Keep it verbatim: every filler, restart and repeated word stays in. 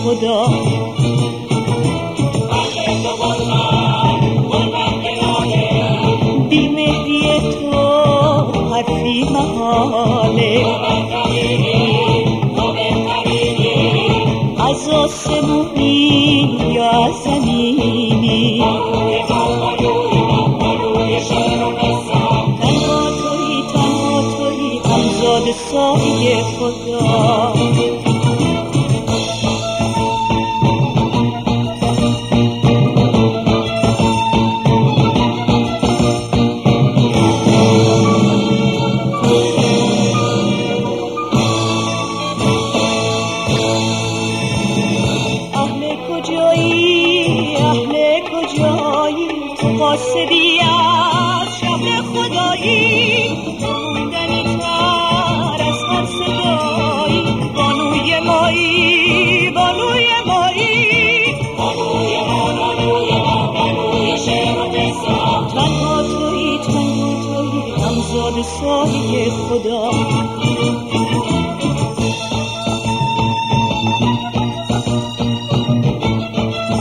خدا. بی مهری تو حرفی محاله، از آسمونی یا از زمینی، تنها تویی تنها تویی همزاد سایه خدا. قاصدی از شهر خدایی، موندنی تر از هر صدایی، بانوی مایی بانوی مایی بانوی ما بانوی ما بانوی شعر و قصه. تنها تویی تنها تویی همزاد سایه خدا.